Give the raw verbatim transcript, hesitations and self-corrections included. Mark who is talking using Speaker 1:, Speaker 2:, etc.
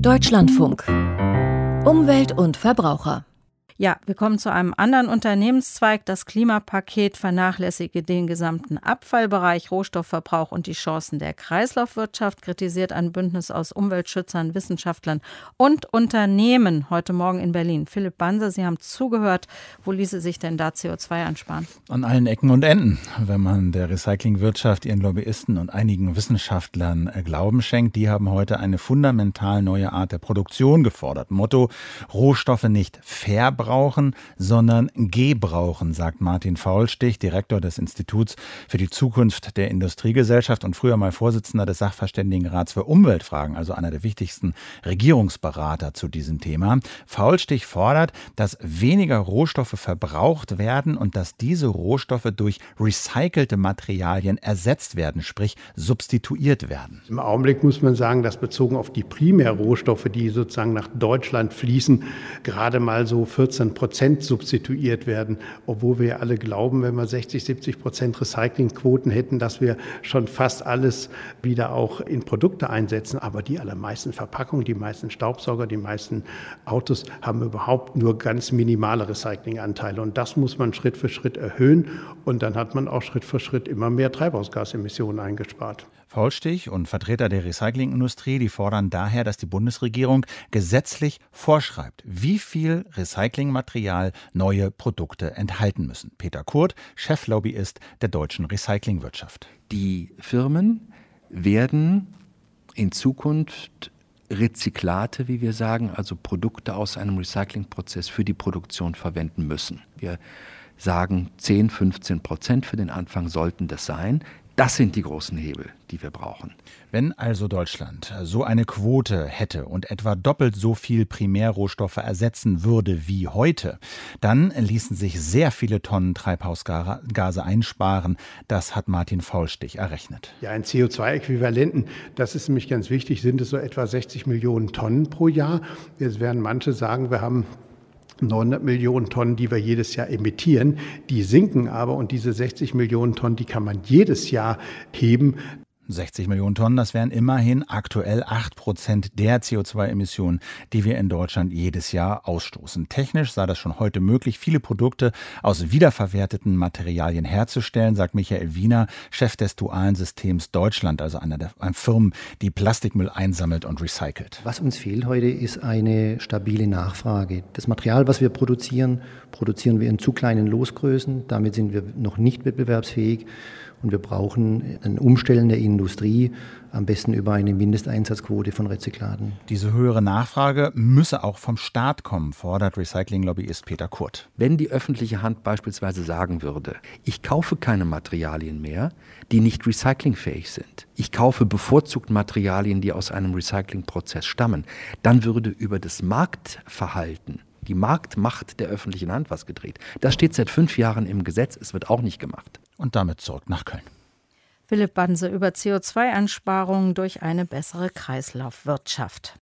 Speaker 1: Deutschlandfunk. Umwelt und Verbraucher.
Speaker 2: Ja, wir kommen zu einem anderen Unternehmenszweig. Das Klimapaket vernachlässige den gesamten Abfallbereich, Rohstoffverbrauch und die Chancen der Kreislaufwirtschaft, kritisiert ein Bündnis aus Umweltschützern, Wissenschaftlern und Unternehmen heute Morgen in Berlin. Philipp Banse, Sie haben zugehört. Wo ließe sich denn da C O zwei einsparen?
Speaker 3: An allen Ecken und Enden. Wenn man der Recyclingwirtschaft, ihren Lobbyisten und einigen Wissenschaftlern Glauben schenkt, die haben heute eine fundamental neue Art der Produktion gefordert. Motto: Rohstoffe nicht verbrauchen, brauchen, sondern gebrauchen, sagt Martin Faulstich, Direktor des Instituts für die Zukunft der Industriegesellschaft und früher mal Vorsitzender des Sachverständigenrats für Umweltfragen, also einer der wichtigsten Regierungsberater zu diesem Thema. Faulstich fordert, dass weniger Rohstoffe verbraucht werden und dass diese Rohstoffe durch recycelte Materialien ersetzt werden, sprich substituiert werden.
Speaker 4: Im Augenblick muss man sagen, dass bezogen auf die Primärrohstoffe, die sozusagen nach Deutschland fließen, gerade mal so vierzehn Prozent substituiert werden, obwohl wir ja alle glauben, wenn wir sechzig, siebzig Prozent Recyclingquoten hätten, dass wir schon fast alles wieder auch in Produkte einsetzen. Aber die allermeisten Verpackungen, die meisten Staubsauger, die meisten Autos haben überhaupt nur ganz minimale Recyclinganteile. Und das muss man Schritt für Schritt erhöhen. Und dann hat man auch Schritt für Schritt immer mehr Treibhausgasemissionen eingespart.
Speaker 3: Faulstich und Vertreter der Recyclingindustrie, die fordern daher, dass die Bundesregierung gesetzlich vorschreibt, wie viel Recyclingmaterial neue Produkte enthalten müssen. Peter Kurt, Cheflobbyist der deutschen Recyclingwirtschaft.
Speaker 5: Die Firmen werden in Zukunft Rezyklate, wie wir sagen, also Produkte aus einem Recyclingprozess für die Produktion verwenden müssen. Wir sagen, zehn, fünfzehn Prozent für den Anfang sollten das sein. Das sind die großen Hebel, die wir brauchen.
Speaker 3: Wenn also Deutschland so eine Quote hätte und etwa doppelt so viel Primärrohstoffe ersetzen würde wie heute, dann ließen sich sehr viele Tonnen Treibhausgase einsparen. Das hat Martin Faulstich errechnet.
Speaker 4: Ja, ein C O zwei Äquivalenten, das ist nämlich ganz wichtig, sind es so etwa sechzig Millionen Tonnen pro Jahr. Jetzt werden manche sagen, wir haben neunhundert Millionen Tonnen, die wir jedes Jahr emittieren, die sinken aber und diese sechzig Millionen Tonnen, die kann man jedes Jahr heben.
Speaker 3: sechzig Millionen Tonnen, das wären immerhin aktuell acht Prozent der C O zwei Emissionen, die wir in Deutschland jedes Jahr ausstoßen. Technisch sei das schon heute möglich, viele Produkte aus wiederverwerteten Materialien herzustellen, sagt Michael Wiener, Chef des Dualen Systems Deutschland, also einer der Firmen, die Plastikmüll einsammelt und recycelt.
Speaker 6: Was uns fehlt heute, ist eine stabile Nachfrage. Das Material, was wir produzieren, produzieren wir in zu kleinen Losgrößen. Damit sind wir noch nicht wettbewerbsfähig. Und wir brauchen ein Umstellen der Industrie, am besten über eine Mindesteinsatzquote von Rezyklaten.
Speaker 3: Diese höhere Nachfrage müsse auch vom Staat kommen, fordert Recycling-Lobbyist Peter Kurt.
Speaker 5: Wenn die öffentliche Hand beispielsweise sagen würde, ich kaufe keine Materialien mehr, die nicht recyclingfähig sind, ich kaufe bevorzugt Materialien, die aus einem Recyclingprozess stammen, dann würde über das Marktverhalten, die Marktmacht der öffentlichen Hand was gedreht. Das steht seit fünf Jahren im Gesetz, es wird auch nicht gemacht.
Speaker 3: Und damit zurück nach Köln.
Speaker 2: Philipp Banse über C O zwei Einsparungen durch eine bessere Kreislaufwirtschaft.